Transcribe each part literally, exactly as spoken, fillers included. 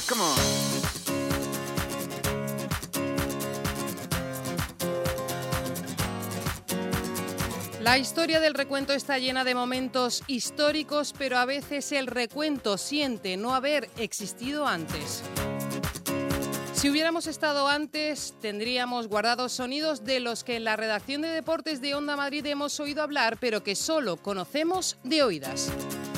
Come on. La historia del recuento está llena de momentos históricos, pero a veces el recuento siente no haber existido antes. Si hubiéramos estado antes, tendríamos guardados sonidos de los que en la redacción de deportes de Onda Madrid hemos oído hablar, pero que solo conocemos de oídas.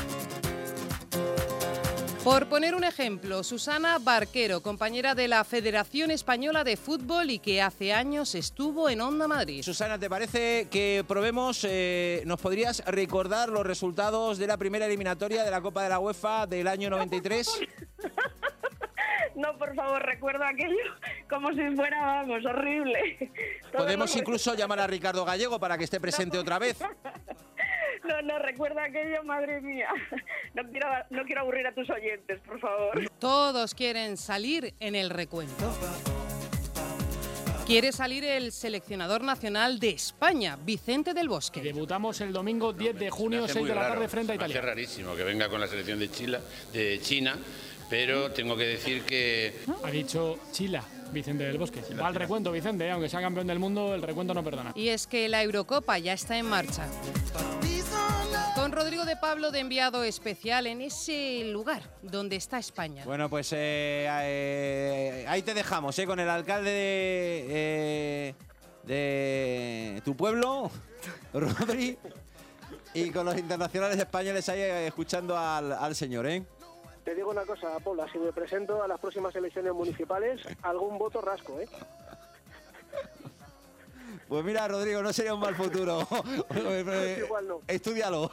Por poner un ejemplo, Susana Barquero, compañera de la Federación Española de Fútbol y que hace años estuvo en Onda Madrid. Susana, ¿te parece que probemos, eh, nos podrías recordar los resultados de la primera eliminatoria de la Copa de la UEFA del año noventa y tres? No, por favor, recuerdo aquello como si fuera, vamos, horrible. Podemos incluso llamar a Ricardo Gallego para que esté presente no, otra vez. No, no, recuerda aquello, madre mía. No quiero, no quiero aburrir a tus oyentes, por favor. Todos quieren salir en el recuento. Quiere salir el seleccionador nacional de España, Vicente del Bosque. Debutamos el domingo diez de junio, seis de la tarde, frente a Italia. Me hace rarísimo que venga con la selección de Chile, de China, pero tengo que decir que... Ha dicho Chila, Vicente del Bosque. Va al recuento, Vicente, ¿eh? Aunque sea campeón del mundo, el recuento no perdona. Y es que la Eurocopa ya está en marcha. Con Rodrigo de Pablo de enviado especial en ese lugar donde está España. Bueno, pues eh, eh, ahí te dejamos, eh, con el alcalde de, eh, de tu pueblo, Rodri, y con los internacionales españoles ahí eh, escuchando al, al señor, ¿eh? Te digo una cosa, Paula, si me presento a las próximas elecciones municipales, algún voto rasco, ¿eh? Pues mira, Rodrigo, no sería un mal futuro. Igual no. Estúdialo.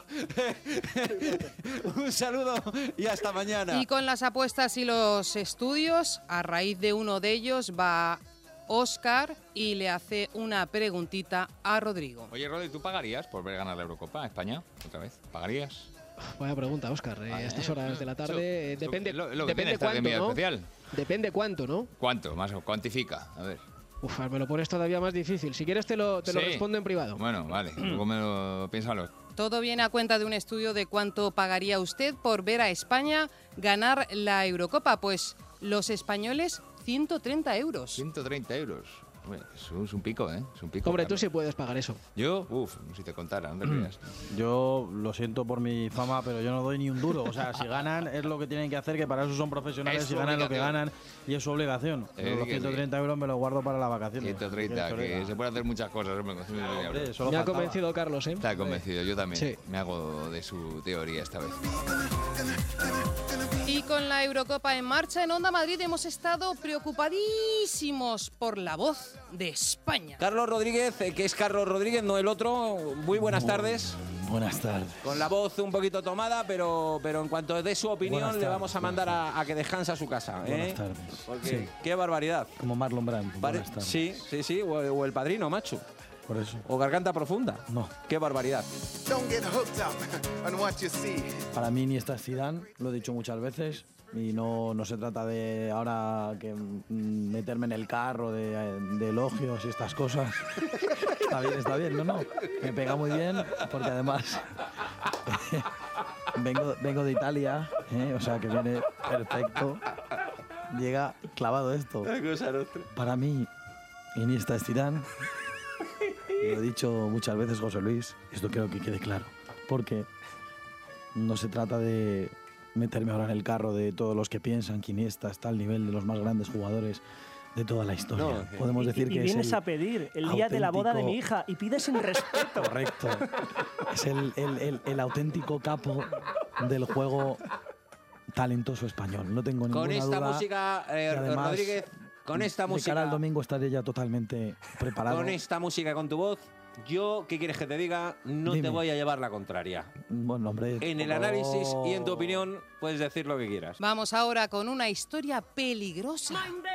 Un saludo y hasta mañana. Y con las apuestas y los estudios, a raíz de uno de ellos va Óscar y le hace una preguntita a Rodrigo. Oye, Rodri, ¿tú pagarías por ver ganar la Eurocopa a España otra vez? ¿Pagarías? Buena pregunta, Óscar. Eh, a estas horas de la tarde Eso, depende, lo, lo que depende tiene esta cuánto, ¿no? especial. Depende cuánto, ¿no? ¿Cuánto? Más o cuantifica. A ver. Uf, me lo pones todavía más difícil. Si quieres te lo, te lo Sí. respondo en privado. Bueno, vale. Luego me lo piénsalo. Todo viene a cuenta de un estudio de cuánto pagaría usted por ver a España ganar la Eurocopa. Pues los españoles, ciento treinta euros. ciento treinta euros. Hombre, eso es un pico, ¿eh? Es un pico. Hombre, tú sí puedes pagar eso. Yo, uff, si te contara, no te creas. Yo lo siento por mi fama, pero yo no doy ni un duro. O sea, si ganan es lo que tienen que hacer, que para eso son profesionales, Es si su ganan lo que obligación. ganan y es su obligación. Eh, Pero los que ciento treinta sí. euros me los guardo para las vacaciones. ciento treinta, que se puede hacer muchas cosas. Hombre, con ciento treinta Hombre, euros. solo Me ha faltaba. convencido Carlos, ¿eh? Está convencido, yo también. Sí. Me hago de su teoría esta vez. Y con la Eurocopa en marcha, en Onda Madrid hemos estado preocupadísimos por la voz de España. Carlos Rodríguez, eh, que es Carlos Rodríguez, no el otro. Muy buenas tardes. Buenas tardes. Con la voz un poquito tomada, pero, pero en cuanto dé su opinión, Buenas le tardes, vamos a mandar a, a que descanse a su casa. ¿eh? Buenas tardes. Porque Sí. qué barbaridad. Como Marlon Brando. Pare- Buenas tardes. sí, sí, sí, o, o el padrino, macho. Por eso. O garganta profunda. No. Qué barbaridad. Don't get hooked up on what you see. Para mí Iniesta es Zidane, lo he dicho muchas veces. Y no, no se trata de ahora que mm, meterme en el carro de, de elogios y estas cosas. Está bien, está bien, no, no. Me pega muy bien porque además vengo, vengo de Italia, ¿eh? O sea que viene perfecto. Llega clavado esto. Para mí, Iniesta es Zidane. Lo he dicho muchas veces, José Luis. Esto quiero que quede claro. Porque no se trata de meterme ahora en el carro de todos los que piensan que Iniesta está al nivel de los más grandes jugadores de toda la historia. No, Podemos Y, decir y que vienes es el a pedir el día de la boda de mi auténtico- hija y pides sin respeto. Correcto. Es el, el- el- el auténtico capo del juego talentoso español. No tengo ninguna Con esta duda. música, eh, que además, Rodríguez, con esta de música. cara al domingo estaré ya totalmente preparado. Con esta música, con tu voz, yo, ¿qué quieres que te diga? No Dime. te voy a llevar la contraria. Bueno, hombre, En el oh. análisis y en tu opinión puedes decir lo que quieras. Vamos ahora con una historia peligrosa.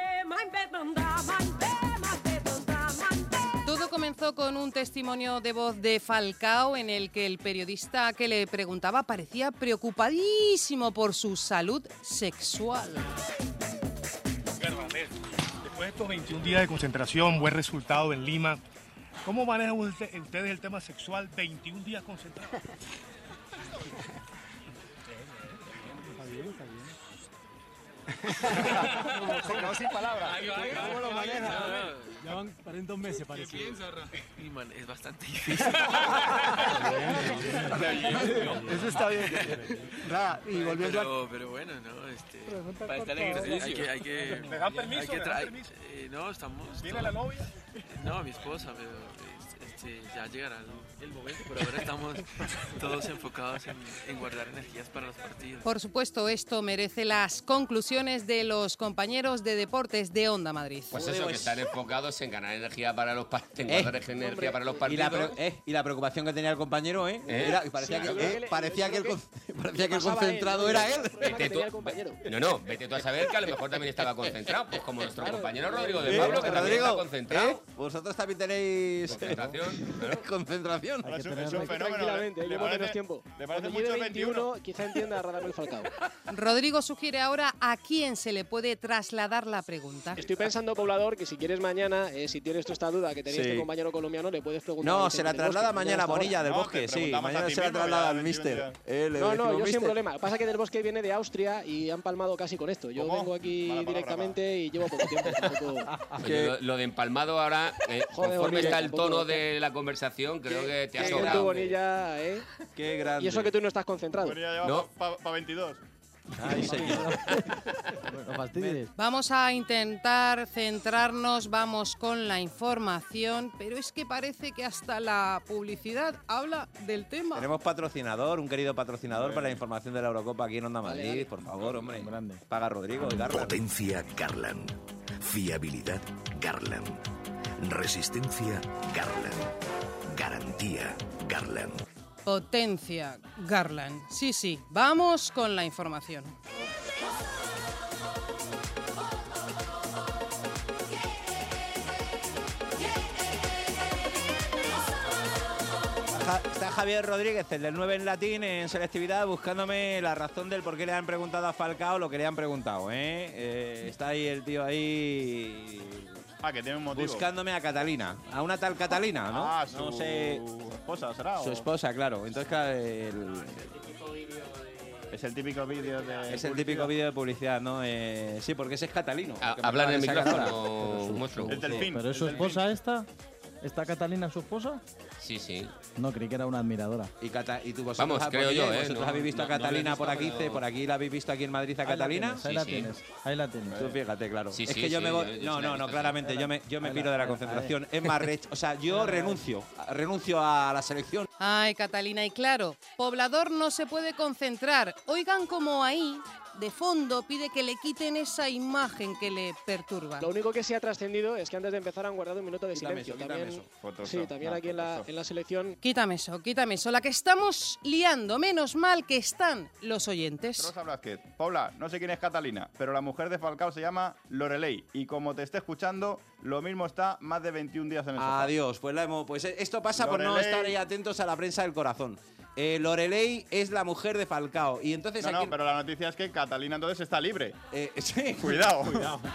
Todo comenzó con un testimonio de voz de Falcao en el que el periodista que le preguntaba parecía preocupadísimo por su salud sexual. Bueno, a ver, después de estos veintiún días de concentración, buen resultado en Lima, ¿cómo manejan usted- ustedes el tema sexual veintiún días concentrados? Se quedó sin palabras. ¿Cómo lo maneja? Ya van cuarenta meses, parece. ¿Qué piensas, Ra? Y, man, es bastante difícil. Eso está bien. Ra, y volviendo pero, pero bueno, no, este... Para estar en ejercicio. Hay que... Hay que ¿Me dan permiso? Hay que ¿Me dan traer... permiso? Eh, no, estamos... ¿Viene la novia? No, mi esposa, pero este, ya llegará el, el momento. Por ahora estamos todos enfocados en, en guardar energías para los partidos. Por supuesto, esto merece las conclusiones de los compañeros de deportes de Onda Madrid. Pues eso, que están enfocados en ganar energía para los partidos, en guardar Eh, energía hombre, para los Y partidos. la, pre- eh, y la preocupación que tenía el compañero, ¿eh? ¿Eh? Era- parecía Sí, que, yo creo eh, que le- parecía yo que el, creo con- parecía que el pasaba concentrado él, era ¿no? él. Vete tú- no, no, vete tú a saber que a lo mejor también estaba concentrado, pues como nuestro compañero Rodrigo de Eh, Pablo, que también está Rodrigo, concentrado. ¿eh? Vosotros también tenéis Concentración, concentración. Ahora es un- es un fenómeno. Tranquilamente, ¿Le llevo menos parece- tiempo. ¿Le parece Cuando mucho lleve el veintiuno? veintiuno, quizá entienda a Radamel Falcao. Rodrigo sugiere ahora a quién se le puede trasladar la pregunta. Estoy pensando, poblador, que si quieres mañana, eh, si tienes tú esta duda que tenía Sí. este compañero colombiano, le puedes preguntar. No, a se Vicente la del traslada Bosque, mañana a hasta ahora. Bonilla del No, te Bosque, sí. preguntamos a Mañana ti se la mismo, traslada ya, al ya, mister. ya. Eh, le No, no, decimos yo sin mister. problema. Pasa que Del Bosque viene de Austria y han palmado casi con esto. Yo ¿Cómo? vengo aquí Mala palabra, directamente y llevo poco tiempo. tampoco- Oye, lo, lo de empalmado ahora, eh, Joder, conforme Bonilla, está el tampoco- tono de la conversación, creo que te ha Qué bien sobrado. tu Bonilla, ¿eh? Qué grande. Y eso que tú no estás concentrado. Bueno, ya lleva No. para veintidós. Ay, señor. No fastidies. Vamos a intentar centrarnos, vamos con la información, pero es que parece que hasta la publicidad habla del tema. Tenemos patrocinador, un querido patrocinador para la información de la Eurocopa aquí en Onda Madrid. Por favor, hombre. Grande. Paga Rodrigo y Garland. Potencia Garland. Fiabilidad Garland. Resistencia Garland. Garantía Garland. Potencia Garland. Sí, sí, vamos con la información. Ja- Está Javier Rodríguez, el del nueve en latín, en selectividad, buscándome la razón del por qué le han preguntado a Falcao lo que le han preguntado, ¿eh? Eh, está ahí el tío ahí Ah, que tiene un motivo. buscándome a Catalina, a una tal Catalina, ¿no? Ah, su No sé, esposa, ¿será? su o- esposa, claro. Entonces, claro, el- Es el típico vídeo de... es el típico vídeo de publicidad, ¿no? Eh, sí, porque ese es catalino. Ah, que me habla en acaban el de sacar micrófono, ahora. monstruo. El delfín. ¿Pero es su esposa esta? ¿Esta Catalina es su esposa? Sí, sí. No, creí que era una admiradora. Y, Cata- y tú vosotros, Vamos, ah, creo porque yo, ¿eh? ¿Vosotros No, habéis visto no, a no lo he Catalina por visto, aquí? pero- ¿Por aquí la habéis visto aquí en Madrid a Ahí la Catalina? tienes, ahí Sí, la sí. tienes. Ahí la tienes. Tú fíjate, claro. Sí, es sí, que yo sí, me voy... yo- yo No, sí la he no, no, visto, claramente. sí. Yo me, yo me Ahí piro la- de la ahí- concentración. Es más, rech- o sea, yo renuncio. Renuncio a la selección. Ay, Catalina, y claro, poblador no se puede concentrar. Oigan como ahí, de fondo, pide que le quiten esa imagen que le perturba. Lo único que sí ha trascendido es que antes de empezar han guardado un minuto de Quítame silencio. eso, quítame también, eso. Photoshop. sí, también No, aquí en la, Photoshop. en la selección. Quítame eso, quítame eso. La que estamos liando, menos mal que están los oyentes. Rosa Blázquez. Paula, no sé quién es Catalina, pero la mujer de Falcao se llama Lorelei. Y como te esté escuchando, lo mismo está más de veintiún días en el sofá. Adiós. Pues, la hemos, pues esto pasa por no Lorelei- estar ahí atentos a la prensa del corazón. Eh, Lorelei es la mujer de Falcao. Y entonces No, aquí... no, pero la noticia es que Catalina entonces está libre. Eh, sí. Cuidado.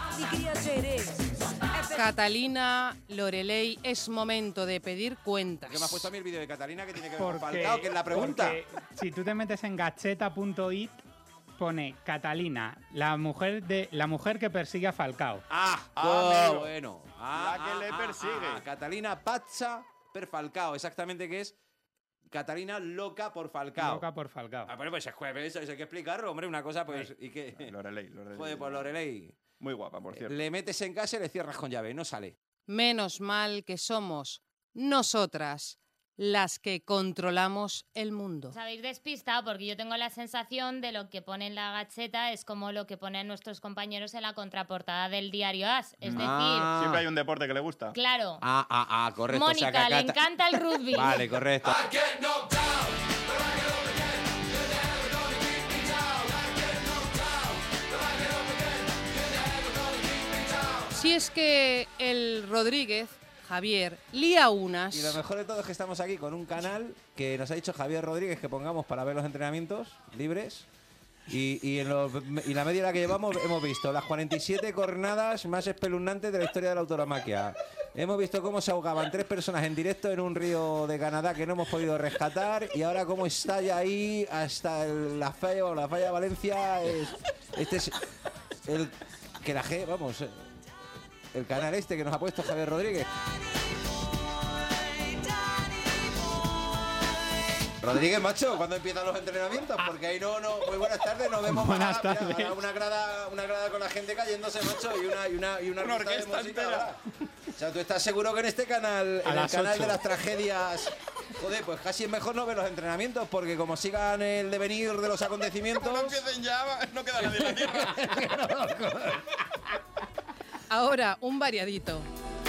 Catalina, Lorelei, es momento de pedir cuentas. ¿Qué me has puesto a mí el vídeo de Catalina que tiene que ver con Porque- Falcao? Que es la pregunta. porque si tú te metes en gacheta punto it, pone Catalina, la mujer de la mujer que persigue a Falcao. Ah, Ah, amigo. bueno. Ah, La que ah, le ah, persigue. ah, Catalina Pazza per Falcao. Exactamente que es Catalina loca por Falcao. Loca por Falcao. Ah, pero pues es jueves, eso hay que explicarlo, hombre. Una cosa, pues. ¿Y qué? Lorelei, Lorelei. Joder, pues Lorelei. Muy guapa, por cierto. Le metes en casa y le cierras con llave, no sale. Menos mal que somos nosotras las que controlamos el mundo. Os habéis despistado porque yo tengo la sensación de lo que pone en la gacheta es como lo que ponen nuestros compañeros en la contraportada del diario As. Es Ah. Siempre hay un deporte que le gusta. decir, claro, Ah, ah, ah, correcto. o sea, Mónica, que le Cata- encanta el rugby. Vale, correcto. Si es que el Rodríguez, Javier, lía unas. Y lo mejor de todo es que estamos aquí con un canal que nos ha dicho Javier Rodríguez que pongamos para ver los entrenamientos libres. Y, y en los- y la media hora que llevamos hemos visto las cuarenta y siete jornadas más espeluznantes de la historia de la autoromaquia. Hemos visto cómo se ahogaban tres personas en directo en un río de Canadá que no hemos podido rescatar y ahora cómo estalla ahí hasta el- la falla o la falla de Valencia. Es, este es el que la G, vamos, eh, el canal este que nos ha puesto Javier Rodríguez. Rodríguez, macho, ¿cuándo empiezan los entrenamientos? Porque ahí no, no, muy buenas tardes, nos vemos. Buenas para, tardes. Mira, una grada, una grada con la gente cayéndose, macho, y una, y una, y una, Una orquesta de orquesta música. entera. ¿Verdad? O sea, tú estás seguro que en este canal, A en el las canal ocho. de las tragedias, joder, pues casi es mejor no ver los entrenamientos, porque como sigan el devenir de los acontecimientos. Como no empiecen ya, no queda nadie en la tierra. Ahora, un variadito.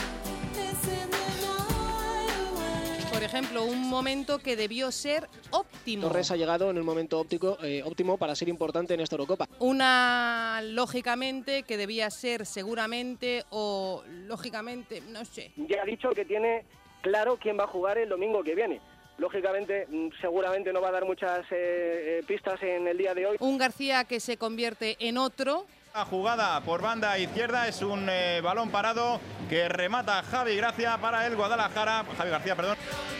Por ejemplo, un momento que debió ser óptimo. Torres ha llegado en el momento óptico, eh, óptimo para ser importante en esta Eurocopa. Una, lógicamente, que debía ser seguramente o lógicamente, no sé. Ya ha dicho que tiene claro quién va a jugar el domingo que viene. Lógicamente, mm, seguramente no va a dar muchas eh, eh, pistas en el día de hoy. Un García que se convierte en otro. La jugada por banda izquierda es un eh, balón parado que remata Javi Gracia para el Guadalajara. Javi García, perdón.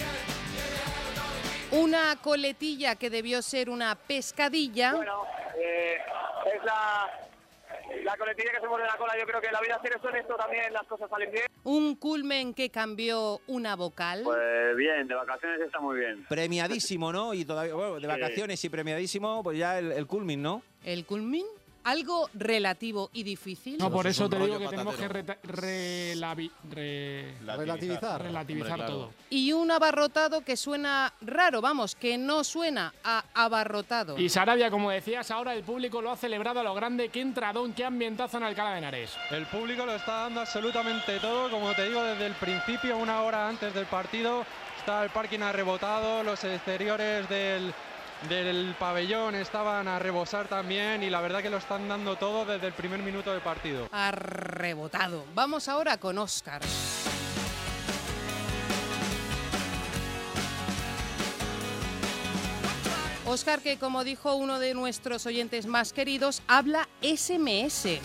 Una coletilla que debió ser una pescadilla. Bueno, eh, es la, la coletilla que se muerde la cola. Yo creo que la vida hacer eso en esto también las cosas salen bien. Un culmen que cambió una vocal. Pues bien, de vacaciones está muy bien. Premiadísimo, ¿no? Y todavía, bueno, de Sí. vacaciones y premiadísimo, pues ya el, el culmin, ¿no? ¿El culmin? ¿Algo relativo y difícil? No, por Eso es eso un te digo rollo que tenemos que patatero. reta- relavi- re- Relativizar. relativizar Hombre, claro. todo. Y un abarrotado que suena raro, vamos, que no suena a abarrotado. Y Sarabia, como decías, ahora el público lo ha celebrado a lo grande. Qué entradón, qué ambientazo en Alcalá de Henares. El público lo está dando absolutamente todo, como te digo, desde el principio, una hora antes del partido. Está el parking arrebotado, los exteriores del, del pabellón estaban a rebosar también y la verdad que lo están dando todo desde el primer minuto del partido. Arrebotado. Vamos ahora con Óscar. Óscar, que como dijo uno de nuestros oyentes más queridos, habla ese eme ese.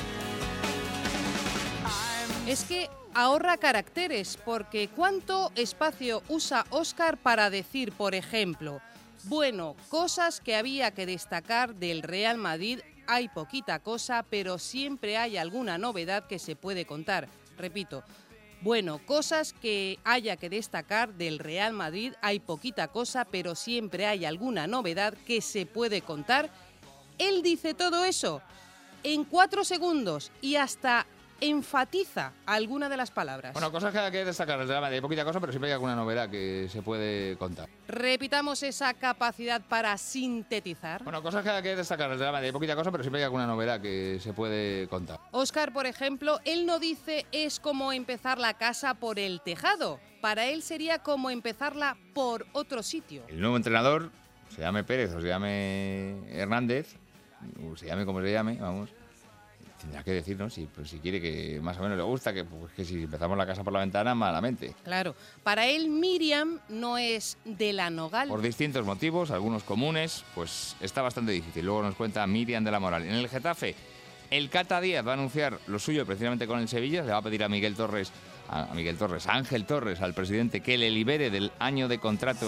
Es que ahorra caracteres, porque ¿cuánto espacio usa Óscar para decir, por ejemplo, bueno, cosas que había que destacar del Real Madrid? Hay poquita cosa, pero siempre hay alguna novedad que se puede contar. Repito, bueno, cosas que haya que destacar del Real Madrid, hay poquita cosa, pero siempre hay alguna novedad que se puede contar. Él dice todo eso en cuatro segundos y hasta enfatiza alguna de las palabras. Bueno, cosas que hay que destacar del Real Madrid. Hay poquita cosa, pero siempre hay alguna novedad que se puede contar. Repitamos esa capacidad para sintetizar. Bueno, cosas que hay que destacar del Real Madrid. Hay poquita cosa, pero siempre hay alguna novedad que se puede contar. Óscar, por ejemplo, él no dice es como empezar la casa por el tejado. Para él sería como empezarla por otro sitio. El nuevo entrenador, se llame Pérez o se llame Hernández, o se llame como se llame, vamos, tendrá que decirnos si, pues, si quiere que más o menos le gusta, que, pues, que si empezamos la casa por la ventana, malamente. Claro, para él Miriam no es de la Nogal. Por distintos motivos, algunos comunes, pues está bastante difícil. Luego nos cuenta Miriam de la Moral. En el Getafe, el Cata Díaz va a anunciar lo suyo precisamente con el Sevilla. Le va a pedir a Miguel Torres, a Miguel Torres, a Ángel Torres, al presidente, que le libere del año de contrato.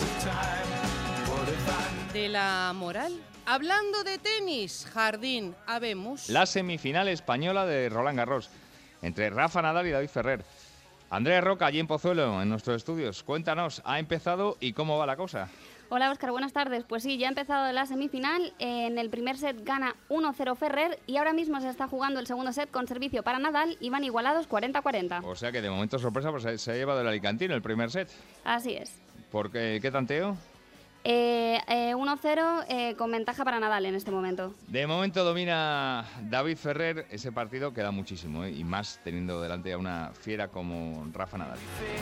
De la Moral. Hablando de tenis, Jardín, habemos. La semifinal española de Roland Garros, entre Rafa Nadal y David Ferrer. Andrea Roca, allí en Pozuelo, en nuestros estudios. Cuéntanos, ¿ha empezado y cómo va la cosa? Hola Óscar, buenas tardes. Pues sí, ya ha empezado la semifinal. En el primer set gana uno cero Ferrer y ahora mismo se está jugando el segundo set con servicio para Nadal y van igualados cuarenta a cuarenta. O sea que de momento sorpresa, pues se- se ha llevado el Alicantino el primer set. Así es. ¿Por qué, qué tanteo? Eh, eh, uno cero eh, con ventaja para Nadal en este momento. De momento domina David Ferrer. Ese partido queda muchísimo, ¿eh? Y más teniendo delante a una fiera como Rafa Nadal.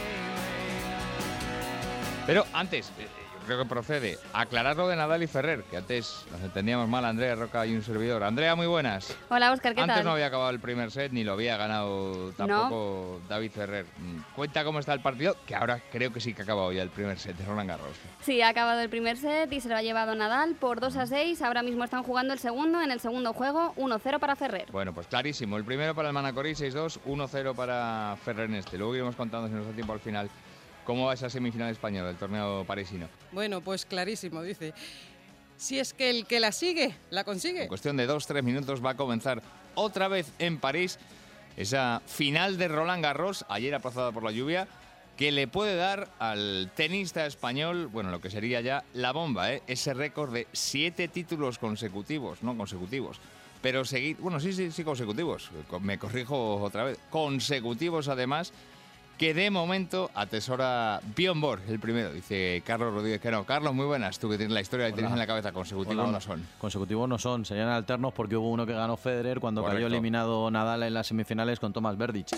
Pero antes, eh, yo creo que procede aclarar lo de Nadal y Ferrer, que antes nos entendíamos mal, Andrea Roca y un servidor. Andrea, muy buenas. Hola Óscar, ¿qué Antes tal? no había acabado el primer set ni lo había ganado tampoco David Ferrer. Mm, Cuenta cómo está el partido, que ahora creo que sí que ha acabado ya el primer set de Roland Garros. Sí, ha acabado el primer set y se lo ha llevado Nadal por dos a seis. Ahora mismo están jugando el segundo. En el segundo juego, uno cero para Ferrer. Bueno, pues clarísimo. El primero para el Manacorí, seis dos, uno cero para Ferrer en este. Luego iremos contando, si nos da tiempo al final, cómo va esa semifinal española del torneo parisino. Bueno, pues clarísimo, dice. Si es que el que la sigue, la consigue. En cuestión de dos, tres minutos va a comenzar otra vez en París. Esa final de Roland Garros, ayer aplazada por la lluvia, que le puede dar al tenista español, bueno, lo que sería ya la bomba, ¿eh? Ese récord de siete títulos consecutivos, no consecutivos, pero seguir, bueno, sí, sí, sí, consecutivos, me corrijo otra vez, consecutivos además, que de momento atesora Bjorn Borg, el primero, dice Carlos Rodríguez que no. Carlos, muy buenas, tú que tienes la historia que tienes en la cabeza, consecutivos Hola. no son. Consecutivos no son, serían alternos porque hubo uno que ganó Federer cuando Correcto. cayó eliminado Nadal en las semifinales con Tomás Berdych.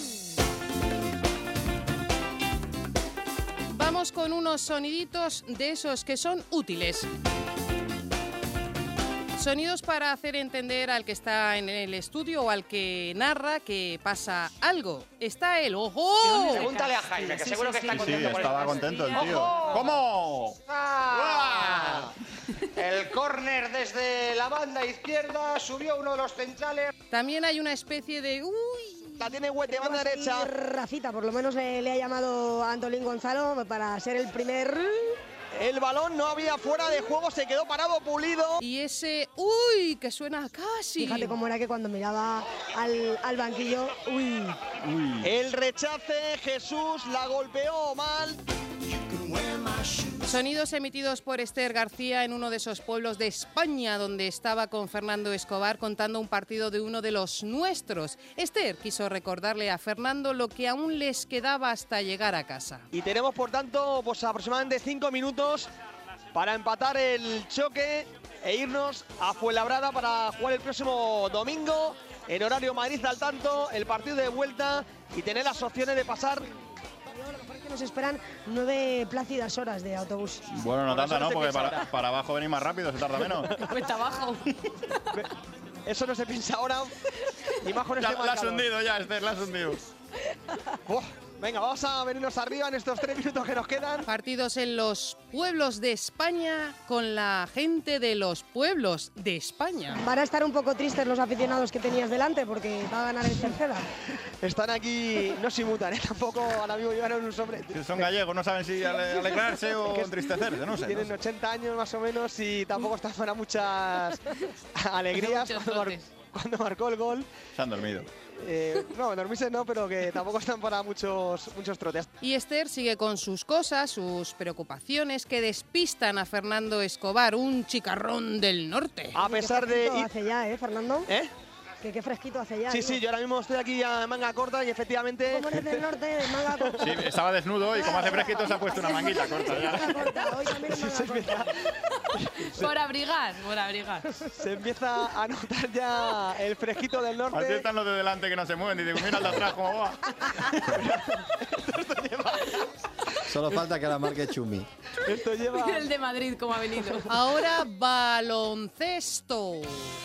Vamos con unos soniditos de esos que son útiles. Sonidos para hacer entender al que está en el estudio o al que narra que pasa algo. Está el ojo. Pregúntale a Jaime, que Sí, seguro sí, que sí, está sí. contento. Sí, por estaba el- contento el tío. ¡Ojo! ¿Cómo? ¡Ah! El córner desde la banda izquierda, subió uno de los centrales. También hay una especie de... Uy, la tiene Huete, banda derecha. Rafita, por lo menos le, le ha llamado a Antolín Gonzalo para ser el primer... El balón no había fuera de juego, se quedó parado Pulido. Y ese uy, que suena casi. Fíjate cómo era que cuando miraba al, al banquillo, uy. El rechace, Jesús la golpeó mal. Sonidos emitidos por Esther García en uno de esos pueblos de España donde estaba con Fernando Escobar contando un partido de uno de los nuestros. Esther quiso recordarle a Fernando lo que aún les quedaba hasta llegar a casa. Y tenemos, por tanto, pues aproximadamente cinco minutos para empatar el choque e irnos a Fuenlabrada para jugar el próximo domingo en horario Madrid al tanto, el partido de vuelta y tener las opciones de pasar. Nos esperan nueve plácidas horas de autobús. Bueno, no Por tanto, eso ¿no? se Porque piensa para, ahora. para abajo venir más rápido, se tarda menos. Cuesta abajo. Eso no se piensa ahora. Y más con La, este la has marcador. hundido ya, Esther, la has hundido. Uf, venga, vamos a venirnos arriba en estos tres minutos que nos quedan. Partidos en los pueblos de España con la gente de los pueblos de España. Van a estar un poco tristes los aficionados que tenías delante porque va a ganar el Cerceda. Están aquí, no simutan, ¿eh? Tampoco ahora mismo llevaron un sobre. Si son gallegos, no saben si ale- alegrarse o Que es- entristecerse, no sé. Tienen no sé. ochenta años más o menos y tampoco están para muchas alegrías Muchos cuando, mar- trotes. cuando marcó el gol. Se han dormido. Eh, no, dormirse no, pero que tampoco están para muchos, muchos trotes. Y Esther sigue con sus cosas, sus preocupaciones que despistan a Fernando Escobar, un chicarrón del norte. A pesar de... Qué hace ya, ¿eh, Fernando? ¿Eh? Que qué fresquito hace ya. Sí, digo. sí, yo ahora mismo estoy aquí a manga corta y efectivamente... Como eres del norte, de manga corta. Sí, estaba desnudo y como hace fresquito se ha puesto una manguita corta ya. Manga corta, hoy también es manga se, empieza, Por abrigar, por abrigar. se empieza a notar ya el fresquito del Así norte. están los de delante que no se mueven y digo, mira el de atrás cómo va. Solo falta que la marque Chumi. Esto lleva... El de Madrid, como ha venido. Ahora baloncesto.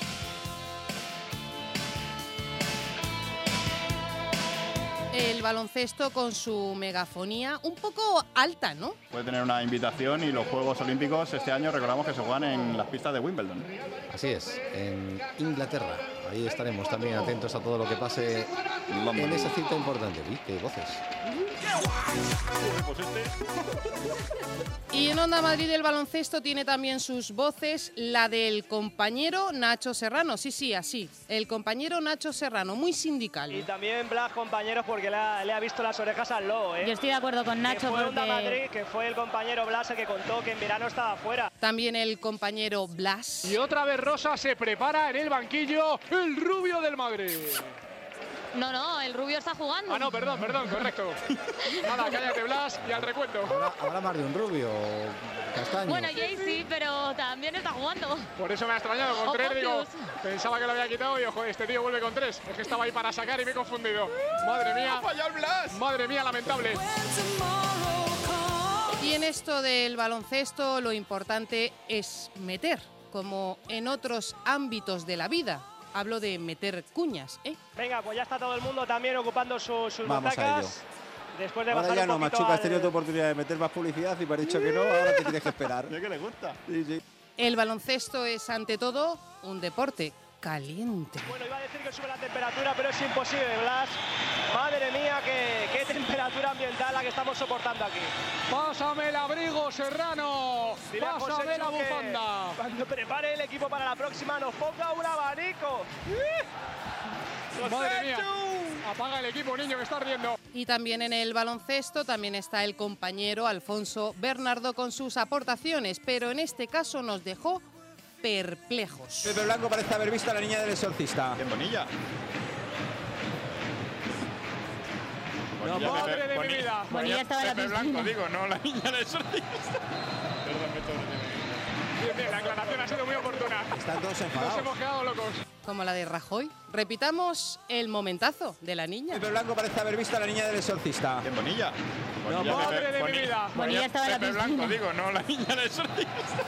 El baloncesto con su megafonía un poco alta, ¿no? Puede tener una invitación y los Juegos Olímpicos este año recordamos que se juegan en las pistas de Wimbledon. Así es, en Inglaterra. Ahí estaremos también atentos a todo lo que pase en esa cita importante. Uy, qué voces. Pues este... Y en Onda Madrid el baloncesto tiene también sus voces, la del compañero Nacho Serrano. Sí, sí, así. El compañero Nacho Serrano, muy sindical. Y también Blas, compañeros, porque le ha, le ha visto las orejas al lobo, ¿eh? Yo estoy de acuerdo con Nacho que fue porque... Onda Madrid, que fue el compañero Blas el que contó que en verano estaba fuera. También el compañero Blas. Y otra vez Rosa se prepara en el banquillo, el rubio del Madrid. No, no, el rubio está jugando. Ah, no, perdón, perdón, correcto. Nada, cállate, Blas, y al recuento. Habrá, habrá más de un rubio, castaño. Bueno, Jay sí, pero también está jugando. Por eso me ha extrañado, con O tres, digo, Pontius. pensaba que lo había quitado y ojo, este tío vuelve con tres. Es que estaba ahí para sacar y me he confundido. Madre mía. ¡Ha fallado el Blas! Madre mía, lamentable. Y en esto del baloncesto lo importante es meter, como en otros ámbitos de la vida. Hablo de meter cuñas, ¿eh? Venga, pues ya está todo el mundo también ocupando su- sus Vamos a butacas. ello. Después de Ahora bajar ya un no, poquito Machuca, has al- tenido tu oportunidad de meter más publicidad y me has dicho que no, ahora te tienes que esperar. ¿Y qué le gusta? Sí, sí. El baloncesto es ante todo un deporte caliente. Bueno, iba a decir que sube la temperatura, pero es imposible, Blas. Madre mía, qué, qué temperatura ambiental la que estamos soportando aquí. Pásame el abrigo, Serrano. Dile a Pásame Joséchu la que bufanda. Cuando prepare el equipo para la próxima nos ponga un abanico. Madre mía. Apaga el equipo, niño, que está ardiendo. Y también en el baloncesto también está el compañero Alfonso Bernardo con sus aportaciones, pero en este caso nos dejó perplejos. Pepe Blanco parece haber visto a la niña del exorcista. En Bonilla. No, Bonilla, madre Pepe, de mi Boni- vida. Bonilla estaba en la Pepe piscina. Blanco, digo, no la niña del exorcista. Perdón, Beto. Bien, bien, la aclaración ha sido muy oportuna. Están todos Nos enfadados. hemos quedado locos. Como la de Rajoy. Repitamos el momentazo de la niña. Pepe Blanco parece haber visto a la niña del exorcista. En Bonilla. No, Bonilla, madre Pepe- de mi Boni- vida. Bonilla estaba en la Pepe piscina. Blanco, digo, no la niña del exorcista.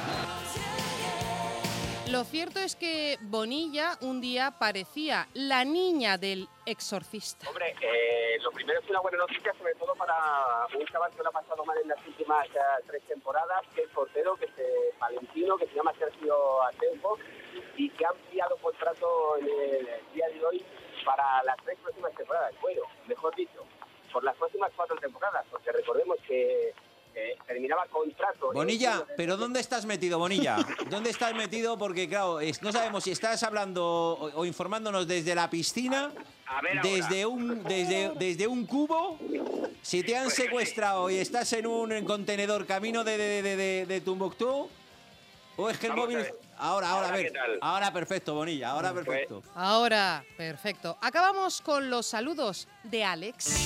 Lo cierto es que Bonilla un día parecía la niña del exorcista. Hombre, eh, lo primero es una buena noticia, sobre todo para un chaval que lo ha pasado mal en las últimas eh, tres temporadas, que es portero, que es eh, Valentino, que se llama Sergio Asenjo, y que ha ampliado contrato en el día de hoy para las tres próximas temporadas. Bueno, mejor dicho, por las próximas cuatro temporadas, porque recordemos que eh, terminaba contrato. Bonilla, ¿pero dónde estás metido, Bonilla? ¿Dónde estás metido? Porque, claro, es- no sabemos si estás hablando o, o informándonos desde la piscina, A ver ahora. desde un, desde, desde un cubo, si te han secuestrado y estás en un en contenedor camino de, de, de, de, de Tombuctú, o es que el Vamos móvil... a ver. Ahora, ahora, a Ahora, ver. ¿qué tal? Ahora perfecto, Bonilla, ahora Pues- perfecto. Ahora, perfecto. Acabamos con los saludos de Alex.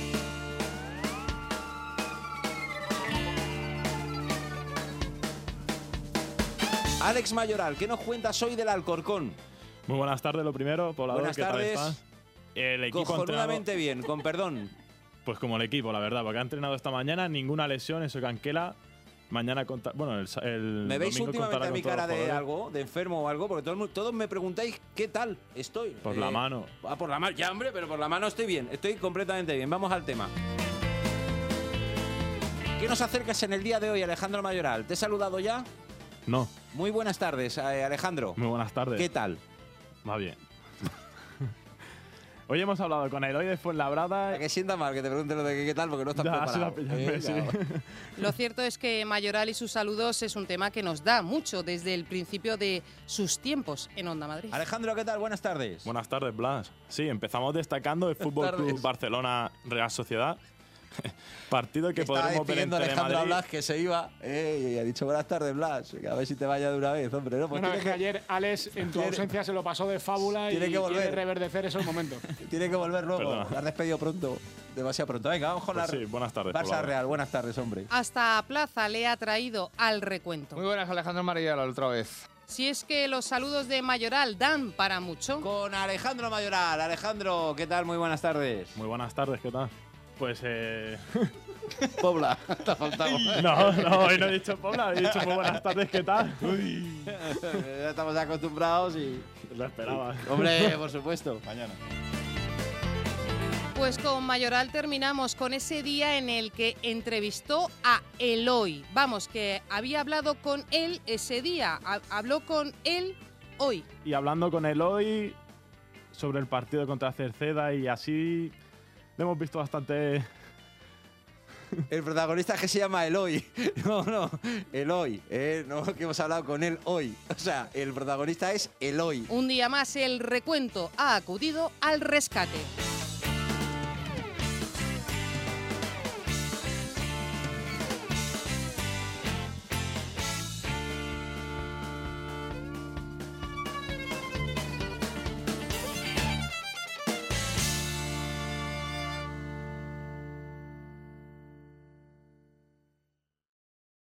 Alex Mayoral, ¿qué nos cuentas hoy del Alcorcón? Muy buenas tardes, lo primero, poblador, Buenas ¿qué tal tardes. estás? El equipo ha entrenado, Cojonudamente bien, con perdón. pues como el equipo, la verdad, porque ha entrenado esta mañana, ninguna lesión, eso que Anquela. Mañana, conta, bueno, el, sa- el ¿Me veis domingo últimamente contará a mi con todos cara los de jugadores. algo, de enfermo o algo? Porque todo el mu- todos me preguntáis qué tal estoy. Por la mano. Ah, por la mano, ya hombre, pero por la mano estoy bien, estoy completamente bien. Vamos al tema. ¿Qué nos acercas en el día de hoy, Alejandro Mayoral? ¿Te he saludado ya? No, Muy buenas tardes, eh, Alejandro. muy buenas tardes. ¿Qué tal? Va bien. Hoy hemos hablado con Eloy de Fuenlabrada. A que sienta mal que te pregunte lo de que qué tal, porque no estás Ya, preparado. sí la pillé, Eh, sí. ya. Lo cierto es que Mayoral y sus saludos es un tema que nos da mucho desde el principio de sus tiempos en Onda Madrid. Alejandro, ¿qué tal? Buenas tardes. Buenas tardes, Blas. Sí, empezamos destacando el Fútbol Club tardes. Barcelona Real Sociedad. Partido que Estaba podremos ver en despidiendo a Alejandro a Telemadrid. Blas, que se iba. Eh, y ha dicho buenas tardes, Blas. A ver si te vaya de una vez, hombre. No, pues Bueno, tiene es que que- ayer Alex, en tu tiene- ausencia, se lo pasó de fábula tiene y que volver. quiere reverdecer esos momentos. Tiene que volver luego. Perdona. La has despedido pronto. Demasiado pronto. Venga, vamos con Pues la sí, buenas tardes, Barça poblador. Real. Buenas tardes, hombre. Hasta Plaza le ha traído al recuento. Muy buenas, Alejandro Mayoral, otra vez. Si es que los saludos de Mayoral dan para mucho. Con Alejandro Mayoral. Alejandro, ¿qué tal? Muy buenas tardes. Muy buenas tardes, ¿qué tal? Pues eh... Pobla, te ha faltado. No, no, hoy no he dicho Pobla, he dicho muy buenas tardes, ¿qué tal? Ya estamos acostumbrados y... Lo esperaba. Hombre, por supuesto. Mañana. Pues con Mayoral terminamos con ese día en el que entrevistó a Eloy. Vamos, que había hablado con él ese día. Ha- habló con él hoy. Y hablando con Eloy sobre el partido contra Cerceda y así, le hemos visto bastante... El protagonista es que se llama Eloy. No, no, Eloy. Eh, no, que hemos hablado con él hoy. O sea, el protagonista es Eloy. Un día más el recuento ha acudido al rescate.